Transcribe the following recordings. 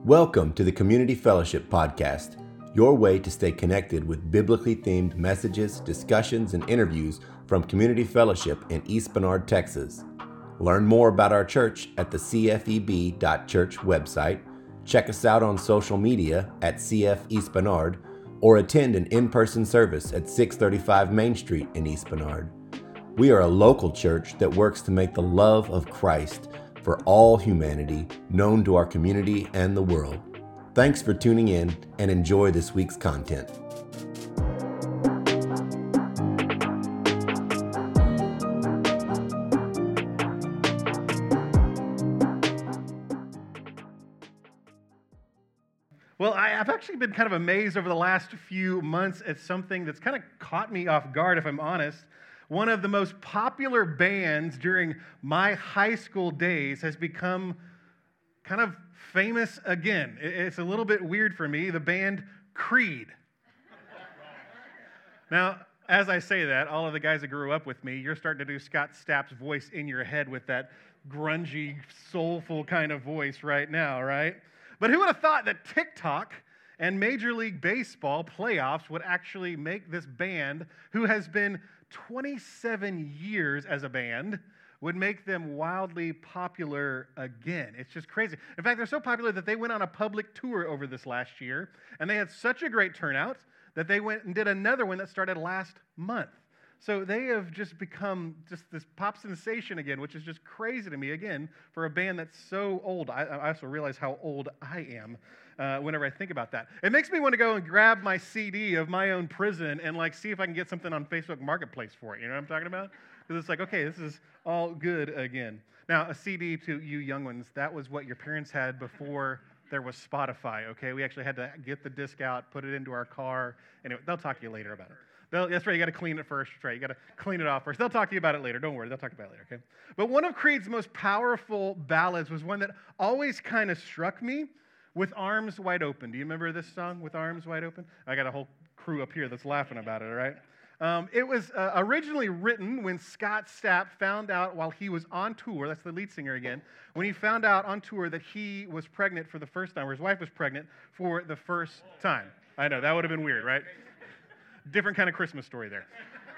Welcome to the Community Fellowship Podcast, your way to stay connected with biblically themed messages, discussions, and interviews from Community Fellowship in East Bernard, Texas. Learn more about our church at the cfeb.church website, check us out on social media at CF East Bernard, or attend an in-person service at 635 Main Street in East Bernard. We are a local church that works to make the love of Christ for all humanity known to our community and the world. Thanks for tuning in and enjoy this week's content. Well, I've actually been kind of amazed over the last few months at something that's kind of caught me off guard, if I'm honest. One of the most popular bands during my high school days has become kind of famous again. It's a little bit weird for me, the band Creed. Now, as I say that, all of the guys that grew up with me, you're starting to do Scott Stapp's voice in your head with that grungy, soulful kind of voice right now, right? But who would have thought that TikTok and Major League Baseball playoffs would actually make this band, who has been 27 years as a band, would make them wildly popular again. It's just crazy. In fact, they're so popular that they went on a public tour over this last year, and they had such a great turnout that they went and did another one that started last month. So they have just become just this pop sensation again, which is just crazy to me, again, for a band that's so old. I also realize how old I am whenever I think about that. It makes me want to go and grab my CD of My Own Prison and see if I can get something on Facebook Marketplace for it. You know what I'm talking about? Because it's like, okay, this is all good again. Now, a CD to you young ones, that was what your parents had before there was Spotify, okay? We actually had to get the disc out, put it into our car, and they'll talk to you later about it. That's right, you got to clean it first. That's right, you got to clean it off first. They'll talk to you about it later. Don't worry, they'll talk about it later, okay? But one of Creed's most powerful ballads was one that always kind of struck me, With Arms Wide Open. Do you remember this song, With Arms Wide Open? I got a whole crew up here that's laughing about it, all right? It was originally written when Scott Stapp found out while he was on tour, that's the lead singer again, when he found out on tour that he was pregnant for the first time, or his wife was pregnant for the first time. I know, that would have been weird, right? Different kind of Christmas story there.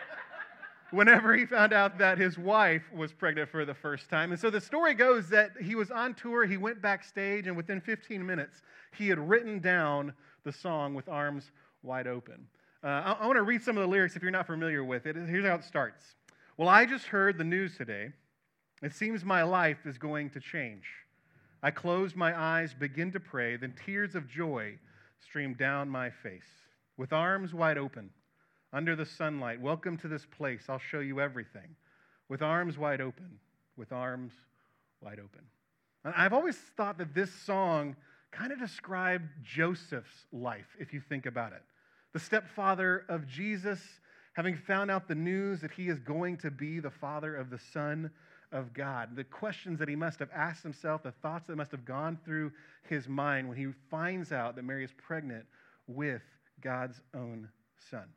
Whenever he found out that his wife was pregnant for the first time. And so the story goes that he was on tour, he went backstage, and within 15 minutes, he had written down the song With Arms Wide Open. I want to read some of the lyrics if you're not familiar with it. Here's how it starts. Well, I just heard the news today. It seems my life is going to change. I close my eyes, begin to pray, then tears of joy stream down my face. With arms wide open, under the sunlight, welcome to this place. I'll show you everything. With arms wide open, with arms wide open. And I've always thought that this song kind of described Joseph's life, if you think about it. The stepfather of Jesus, having found out the news that he is going to be the father of the Son of God. The questions that he must have asked himself, the thoughts that must have gone through his mind when he finds out that Mary is pregnant with God's own son.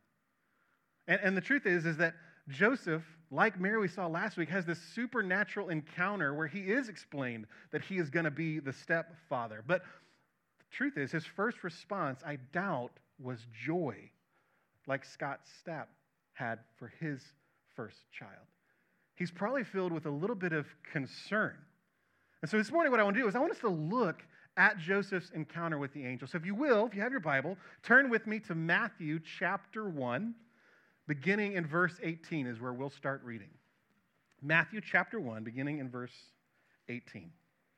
And the truth is that Joseph, like Mary we saw last week, has this supernatural encounter where he is explained that he is going to be the stepfather. But the truth is, his first response, I doubt, was joy, like Scott Stapp had for his first child. He's probably filled with a little bit of concern. And so this morning what I want to do is I want us to look at Joseph's encounter with the angel. So if you will, if you have your Bible, turn with me to Matthew chapter 1, beginning in verse 18 is where we'll start reading. Matthew chapter 1, beginning in verse 18.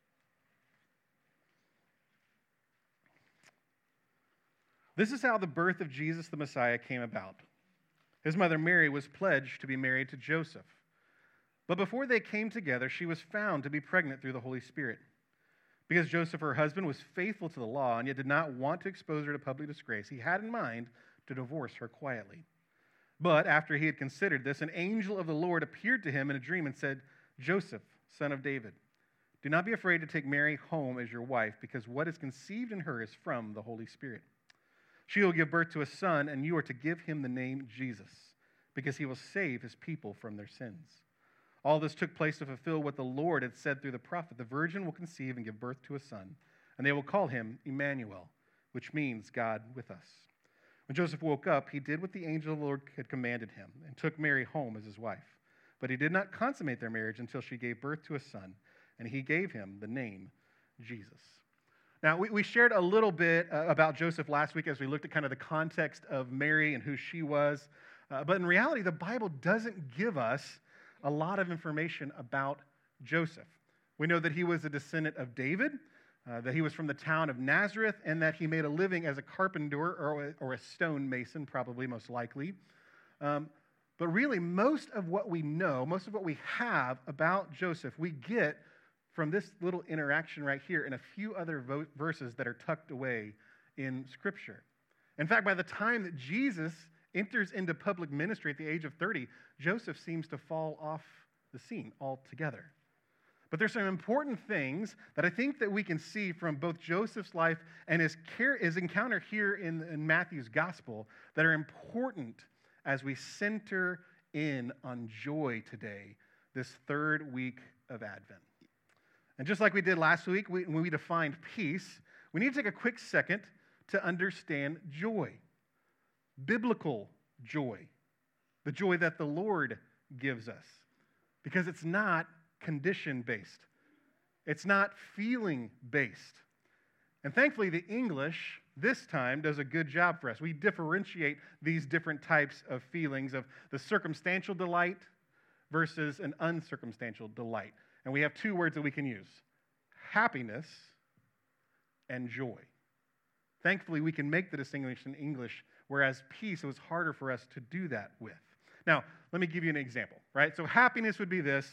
This is how the birth of Jesus the Messiah came about. His mother Mary was pledged to be married to Joseph. But before they came together, she was found to be pregnant through the Holy Spirit. Because Joseph, her husband, was faithful to the law and yet did not want to expose her to public disgrace, he had in mind to divorce her quietly. But after he had considered this, an angel of the Lord appeared to him in a dream and said, Joseph, son of David, do not be afraid to take Mary home as your wife, because what is conceived in her is from the Holy Spirit. She will give birth to a son, and you are to give him the name Jesus, because he will save his people from their sins. All this took place to fulfill what the Lord had said through the prophet. The virgin will conceive and give birth to a son, and they will call him Emmanuel, which means God with us. When Joseph woke up, he did what the angel of the Lord had commanded him and took Mary home as his wife. But he did not consummate their marriage until she gave birth to a son, and he gave him the name Jesus. Now, we shared a little bit about Joseph last week as we looked at kind of the context of Mary and who she was. But in reality, the Bible doesn't give us a lot of information about Joseph. We know that he was a descendant of David, that he was from the town of Nazareth, and that he made a living as a carpenter or a stone mason, probably most likely. But really, most of what we know, most of what we have about Joseph, we get from this little interaction right here and a few other verses that are tucked away in Scripture. In fact, by the time that Jesus enters into public ministry at the age of 30, Joseph seems to fall off the scene altogether. But there's some important things that I think that we can see from both Joseph's life and his encounter here in Matthew's gospel that are important as we center in on joy today, this third week of Advent. And just like we did last week, when we defined peace, we need to take a quick second to understand joy. Biblical joy. The joy that the Lord gives us. Because it's not condition-based. It's not feeling-based. And thankfully, the English, this time, does a good job for us. We differentiate these different types of feelings of the circumstantial delight versus an uncircumstantial delight. And we have two words that we can use: happiness and joy. Thankfully, we can make the distinction in English, whereas peace, it was harder for us to do that with. Now, let me give you an example, right? So happiness would be this.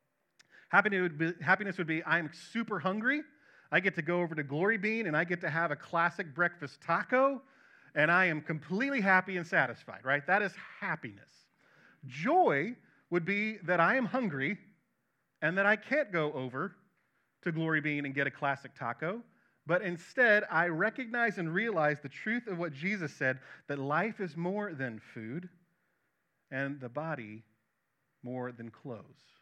Happiness would be, I'm super hungry. I get to go over to Glory Bean, and I get to have a classic breakfast taco, and I am completely happy and satisfied, right? That is happiness. Joy would be that I am hungry, and that I can't go over to Glory Bean and get a classic taco, but instead I recognize and realize the truth of what Jesus said, that life is more than food and the body more than clothes.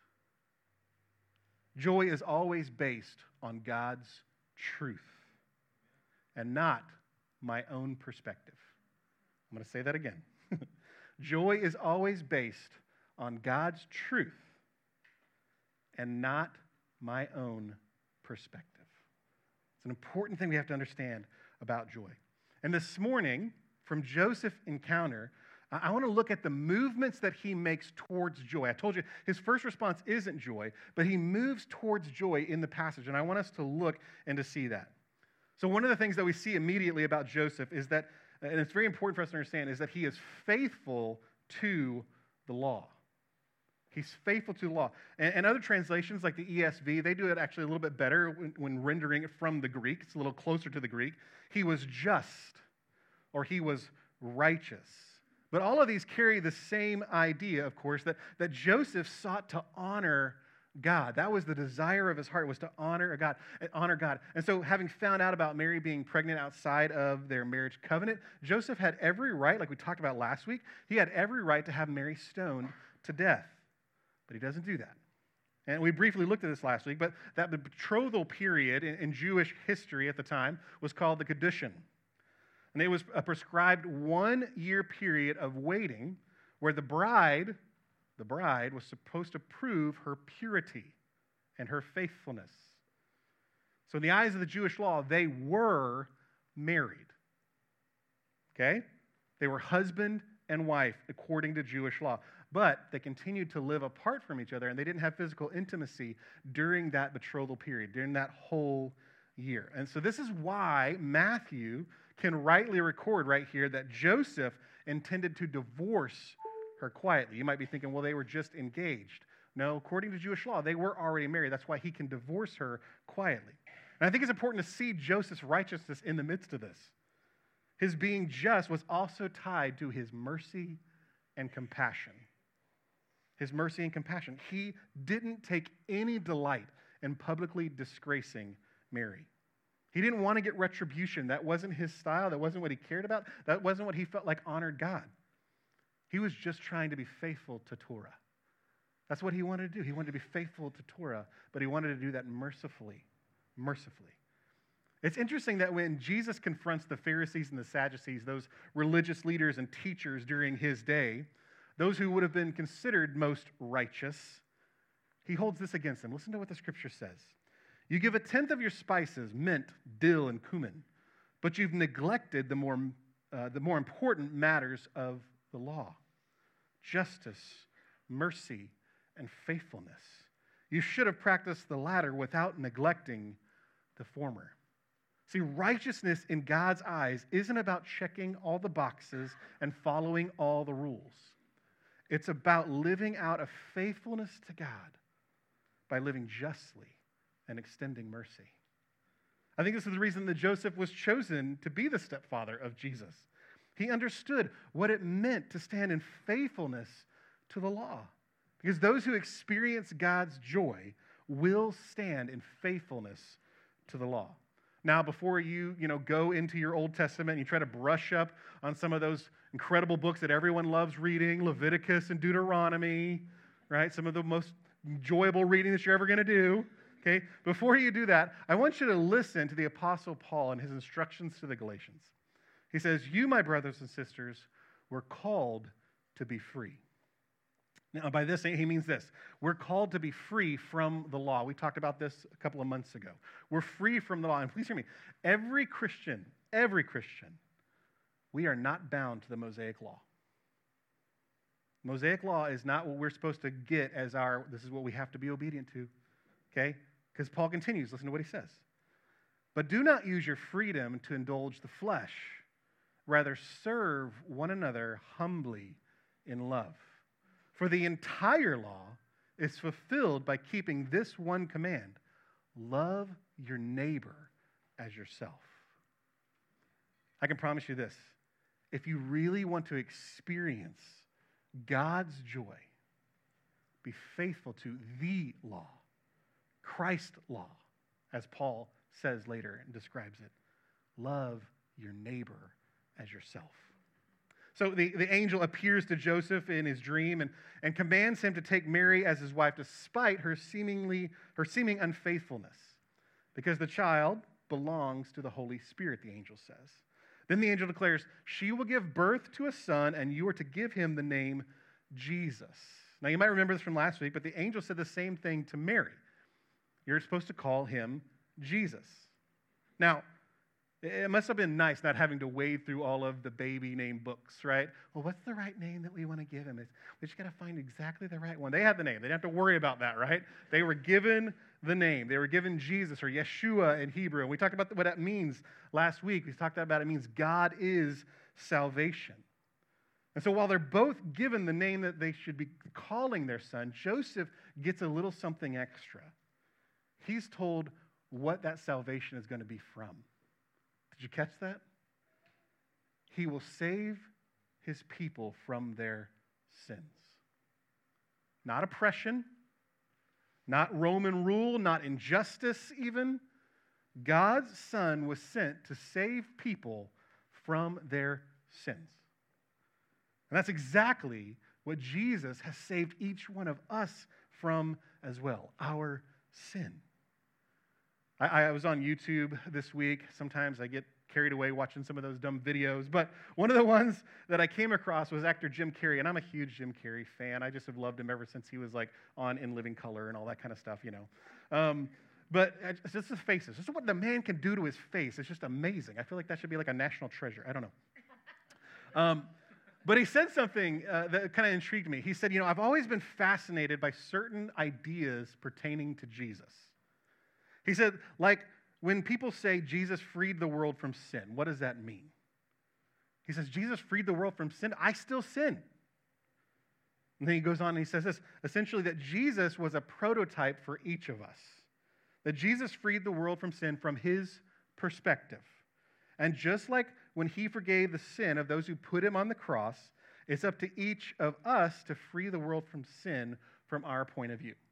Joy is always based on God's truth and not my own perspective. I'm going to say that again. Joy is always based on God's truth and not my own perspective. It's an important thing we have to understand about joy. And this morning, from Joseph's encounter, I want to look at the movements that he makes towards joy. I told you his first response isn't joy, but he moves towards joy in the passage, and I want us to look and to see that. So one of the things that we see immediately about Joseph is that, and it's very important for us to understand, is that he is faithful to the law. He's faithful to the law. And other translations, like the ESV, they do it actually a little bit better when rendering it from the Greek. It's a little closer to the Greek. He was just, or he was righteous. But all of these carry the same idea, of course, that Joseph sought to honor God. That was the desire of his heart, was to honor God. And so having found out about Mary being pregnant outside of their marriage covenant, Joseph had every right, like we talked about last week, he had every right to have Mary stoned to death. But he doesn't do that. And we briefly looked at this last week, but that the betrothal period in Jewish history at the time was called the Kedushin. And it was a prescribed 1-year period of waiting where the bride was supposed to prove her purity and her faithfulness. So in the eyes of the Jewish law, they were married. Okay? They were husband and wife according to Jewish law. But they continued to live apart from each other, and they didn't have physical intimacy during that betrothal period, during that whole year. And so this is why Matthew can rightly record right here that Joseph intended to divorce her quietly. You might be thinking, well, they were just engaged. No, according to Jewish law, they were already married. That's why he can divorce her quietly. And I think it's important to see Joseph's righteousness in the midst of this. His being just was also tied to his mercy and compassion. His mercy and compassion. He didn't take any delight in publicly disgracing Mary. He didn't want to get retribution. That wasn't his style. That wasn't what he cared about. That wasn't what he felt like honored God. He was just trying to be faithful to Torah. That's what he wanted to do. He wanted to be faithful to Torah, but he wanted to do that mercifully. Mercifully. It's interesting that when Jesus confronts the Pharisees and the Sadducees, those religious leaders and teachers during his day, those who would have been considered most righteous, he holds this against them. Listen to what the scripture says. You give 1/10 of your spices, mint, dill, and cumin, but you've neglected the more important matters of the law: justice, mercy, and faithfulness. You should have practiced the latter without neglecting the former. See, righteousness in God's eyes isn't about checking all the boxes and following all the rules. It's about living out a faithfulness to God by living justly and extending mercy. I think this is the reason that Joseph was chosen to be the stepfather of Jesus. He understood what it meant to stand in faithfulness to the law. Because those who experience God's joy will stand in faithfulness to the law. Now, before you go into your Old Testament and you try to brush up on some of those incredible books that everyone loves reading, Leviticus and Deuteronomy, right? Some of the most enjoyable reading that you're ever going to do, okay? Before you do that, I want you to listen to the Apostle Paul and his instructions to the Galatians. He says, you, my brothers and sisters, were called to be free. Now, by this, he means this. We're called to be free from the law. We talked about this a couple of months ago. We're free from the law. And please hear me. Every Christian, we are not bound to the Mosaic law. Mosaic law is not what we're supposed to get as this is what we have to be obedient to, okay? Because Paul continues. Listen to what he says. But do not use your freedom to indulge the flesh. Rather, serve one another humbly in love. For the entire law is fulfilled by keeping this one command: love your neighbor as yourself. I can promise you this. If you really want to experience God's joy, be faithful to the law, Christ's law, as Paul says later and describes it. Love your neighbor as yourself. So the angel appears to Joseph in his dream and commands him to take Mary as his wife despite her seeming unfaithfulness, because the child belongs to the Holy Spirit, the angel says. Then the angel declares, she will give birth to a son, and you are to give him the name Jesus. Now, you might remember this from last week, but the angel said the same thing to Mary. You're supposed to call him Jesus. Now, it must have been nice not having to wade through all of the baby name books, right? Well, what's the right name that we want to give him? We just got to find exactly the right one. They had the name. They didn't have to worry about that, right? They were given the name. They were given Jesus, or Yeshua in Hebrew. And we talked about what that means last week. We talked about it means God is salvation. And so while they're both given the name that they should be calling their son, Joseph gets a little something extra. He's told what that salvation is going to be from. Did you catch that? He will save his people from their sins. Not oppression, not Roman rule, not injustice even. God's Son was sent to save people from their sins. And that's exactly what Jesus has saved each one of us from as well, our sin. I was on YouTube this week. Sometimes I get carried away watching some of those dumb videos. But one of the ones that I came across was actor Jim Carrey. And I'm a huge Jim Carrey fan. I just have loved him ever since he was like on In Living Color and all that kind of stuff, But it's just his faces. Just what the man can do to his face. It's just amazing. I feel like that should be like a national treasure. I don't know. But he said something that kind of intrigued me. He said, I've always been fascinated by certain ideas pertaining to Jesus. He said, like when people say Jesus freed the world from sin, what does that mean? He says, Jesus freed the world from sin. I still sin. And then he goes on and he says this, essentially that Jesus was a prototype for each of us. That Jesus freed the world from sin from his perspective. And just like when he forgave the sin of those who put him on the cross, it's up to each of us to free the world from sin from our point of view.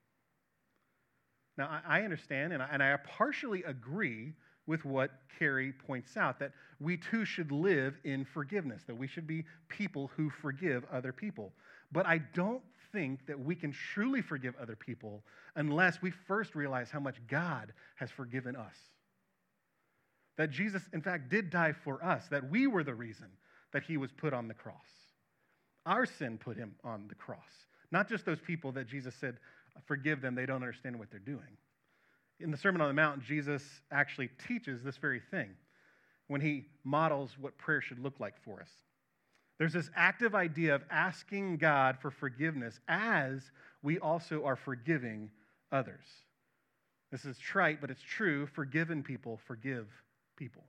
Now, I understand, and I partially agree with what Carrie points out, that we too should live in forgiveness, that we should be people who forgive other people. But I don't think that we can truly forgive other people unless we first realize how much God has forgiven us. that Jesus, in fact, did die for us, that we were the reason that he was put on the cross. Our sin put him on the cross, not just those people that Jesus said, forgive them, they don't understand what they're doing. In the Sermon on the Mount, Jesus actually teaches this very thing when he models what prayer should look like for us. There's this active idea of asking God for forgiveness as we also are forgiving others. This is trite, but it's true. Forgiven people forgive people.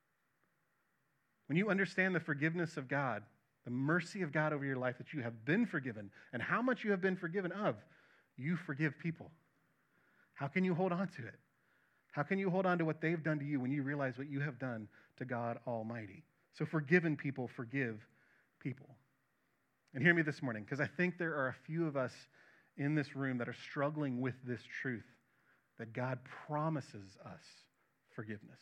When you understand the forgiveness of God, the mercy of God over your life, that you have been forgiven, and how much you have been forgiven of, you forgive people. How can you hold on to it? How can you hold on to what they've done to you when you realize what you have done to God Almighty? So forgiven people forgive people. And hear me this morning, because I think there are a few of us in this room that are struggling with this truth, that God promises us forgiveness.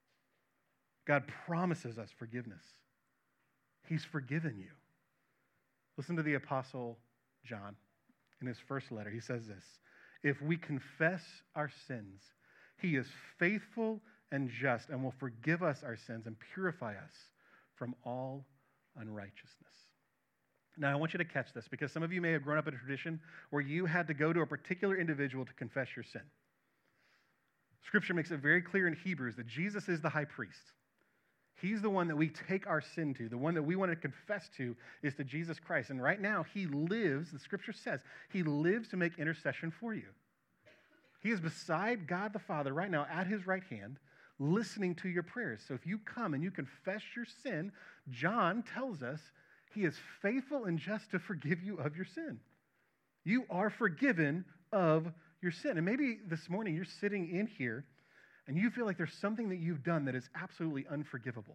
God promises us forgiveness. He's forgiven you. Listen to the Apostle John in his first letter. He says this, if we confess our sins, he is faithful and just and will forgive us our sins and purify us from all unrighteousness. Now, I want you to catch this, because some of you may have grown up in a tradition where you had to go to a particular individual to confess your sin. Scripture makes it very clear in Hebrews that Jesus is the high priest. He's the one that we take our sin to. The one that we want to confess to is to Jesus Christ. And right now, he lives, the Scripture says, he lives to make intercession for you. He is beside God the Father right now at his right hand, listening to your prayers. So if you come and you confess your sin, John tells us he is faithful and just to forgive you of your sin. You are forgiven of your sin. And maybe this morning you're sitting in here and you feel like there's something that you've done that is absolutely unforgivable.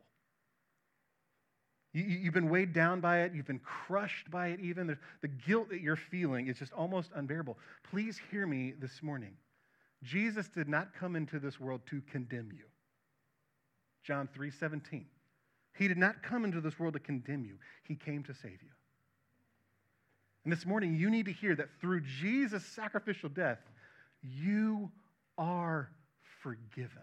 You've been weighed down by it. You've been crushed by it even. The guilt that you're feeling is just almost unbearable. Please hear me this morning. Jesus did not come into this world to condemn you. John 3:17. He did not come into this world to condemn you. He came to save you. And this morning, you need to hear that through Jesus' sacrificial death, you are forgiven.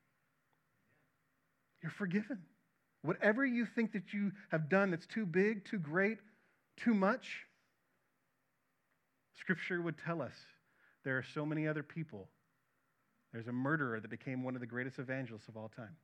You're forgiven. Whatever you think that you have done that's too big, too great, too much, Scripture would tell us there are so many other people. There's a murderer that became one of the greatest evangelists of all time.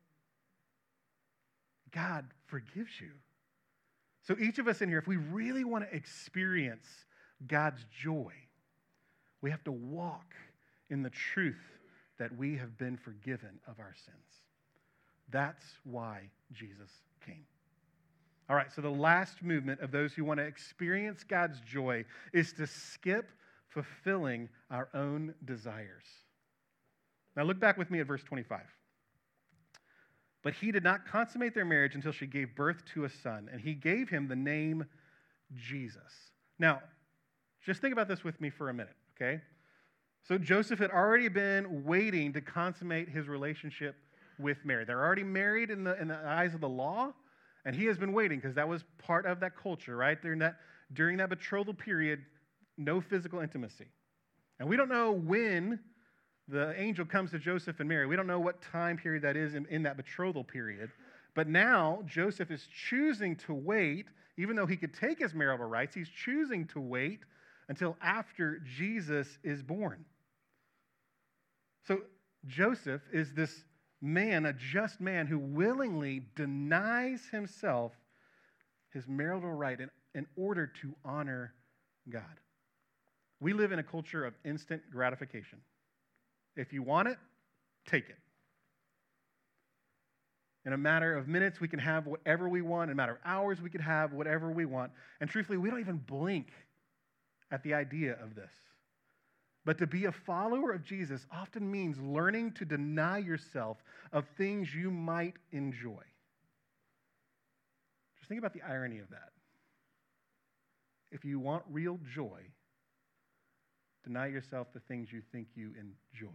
God forgives you. So each of us in here, if we really want to experience God's joy, we have to walk in the truth that we have been forgiven of our sins. That's why Jesus came. All right, so the last movement of those who want to experience God's joy is to skip fulfilling our own desires. Now look back with me at verse 25. But he did not consummate their marriage until she gave birth to a son, and he gave him the name Jesus. Now, just think about this with me for a minute, okay? So Joseph had already been waiting to consummate his relationship with Mary. They're already married in the eyes of the law, and he has been waiting because that was part of that culture, right? During that betrothal period, no physical intimacy. And we don't know when the angel comes to Joseph and Mary. We don't know what time period that is in that betrothal period. But now Joseph is choosing to wait, even though he could take his marital rights, he's choosing to wait until after Jesus is born. So Joseph is this man, a just man, who willingly denies himself his marital right in order to honor God. We live in a culture of instant gratification. If you want it, take it. In a matter of minutes, we can have whatever we want. In a matter of hours, we can have whatever we want. And truthfully, we don't even blink at the idea of this. But to be a follower of Jesus often means learning to deny yourself of things you might enjoy. Just think about the irony of that. If you want real joy, deny yourself the things you think you enjoy.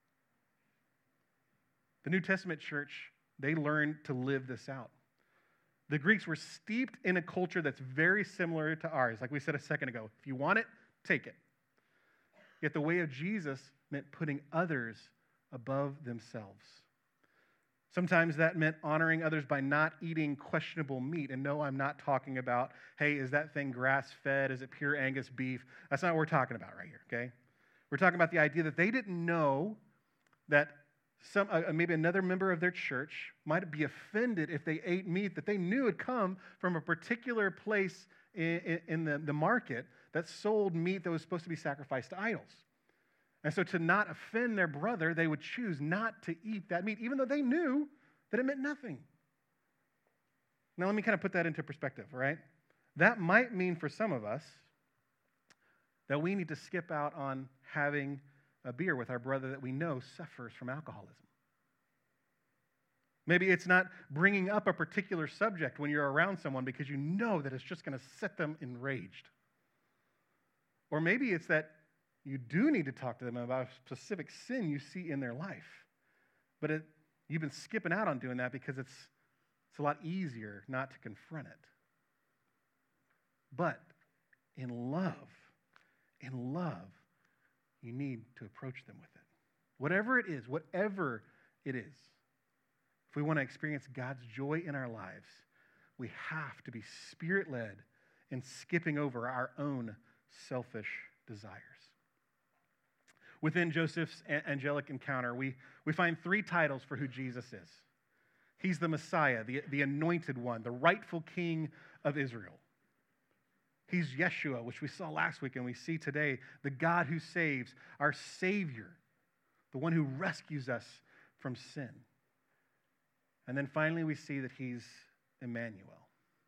The New Testament church, they learned to live this out. The Greeks were steeped in a culture that's very similar to ours. Like we said a second ago, if you want it, take it. Yet the way of Jesus meant putting others above themselves. Sometimes that meant honoring others by not eating questionable meat. And no, I'm not talking about, hey, is that thing grass-fed? Is it pure Angus beef? That's not what we're talking about right here, okay? We're talking about the idea that they didn't know that maybe another member of their church might be offended if they ate meat that they knew had come from a particular place in the market that sold meat that was supposed to be sacrificed to idols. And so to not offend their brother, they would choose not to eat that meat, even though they knew that it meant nothing. Now, let me kind of put that into perspective, all right? That might mean for some of us that we need to skip out on having a beer with our brother that we know suffers from alcoholism. Maybe it's not bringing up a particular subject when you're around someone because you know that it's just going to set them enraged. Or maybe it's that you do need to talk to them about a specific sin you see in their life. But you've been skipping out on doing that because it's a lot easier not to confront it. But in love, you need to approach them with it. Whatever it is, if we want to experience God's joy in our lives, we have to be Spirit-led in skipping over our own selfish desires. Within Joseph's angelic encounter, we find 3 titles for who Jesus is. He's the Messiah, the anointed one, the rightful king of Israel. He's Yeshua, which we saw last week and we see today, the God who saves, our Savior, the one who rescues us from sin. And then finally we see that he's Emmanuel.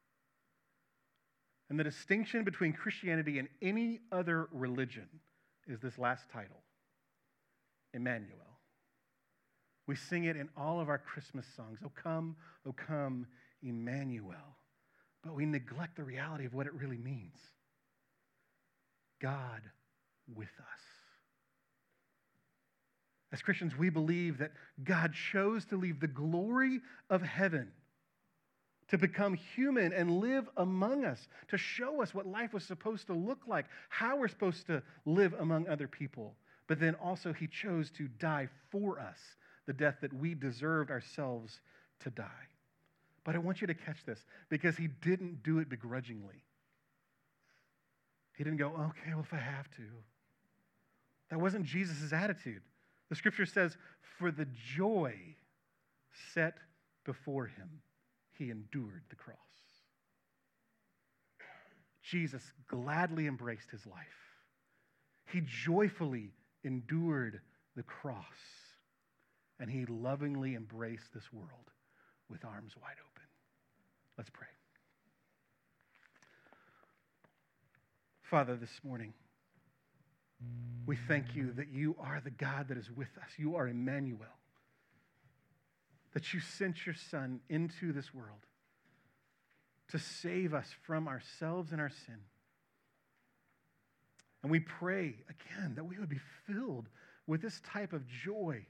And the distinction between Christianity and any other religion is this last title, Emmanuel. We sing it in all of our Christmas songs. O come, Emmanuel. But we neglect the reality of what it really means. God with us. As Christians, we believe that God chose to leave the glory of heaven to become human and live among us, to show us what life was supposed to look like, how we're supposed to live among other people. But then also he chose to die for us, the death that we deserved ourselves to die. But I want you to catch this, because he didn't do it begrudgingly. He didn't go, okay, well, if I have to. That wasn't Jesus' attitude. The scripture says, for the joy set before him, he endured the cross. Jesus gladly embraced his life. He joyfully endured the cross, and he lovingly embraced this world with arms wide open. Let's pray. Father, this morning, we thank you that you are the God that is with us. You are Emmanuel. That you sent your Son into this world to save us from ourselves and our sin. And we pray, again, that we would be filled with this type of joy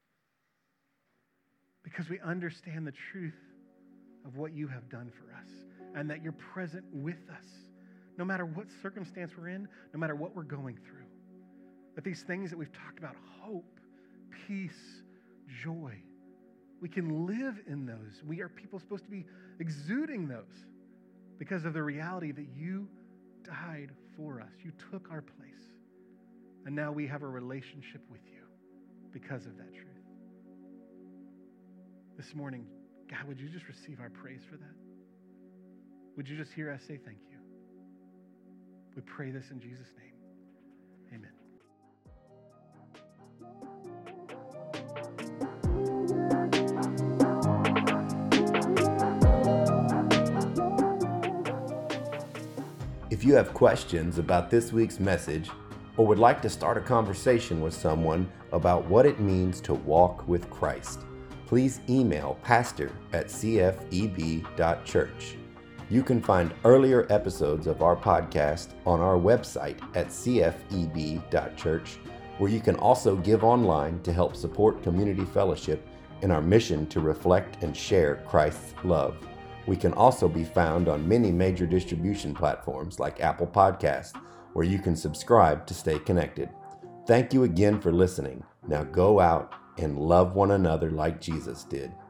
because we understand the truth of what you have done for us and that you're present with us no matter what circumstance we're in, no matter what we're going through. That these things that we've talked about, hope, peace, joy, we can live in those. We are people supposed to be exuding those because of the reality that you died for us. You took our place. And now we have a relationship with you because of that truth. This morning, God, would you just receive our praise for that? Would you just hear us say thank you? We pray this in Jesus' name. Amen. If you have questions about this week's message or would like to start a conversation with someone about what it means to walk with Christ, please email pastor@cfeb.church. You can find earlier episodes of our podcast on our website at cfeb.church, where you can also give online to help support Community Fellowship in our mission to reflect and share Christ's love. We can also be found on many major distribution platforms like Apple Podcasts, where you can subscribe to stay connected. Thank you again for listening. Now go out and love one another like Jesus did.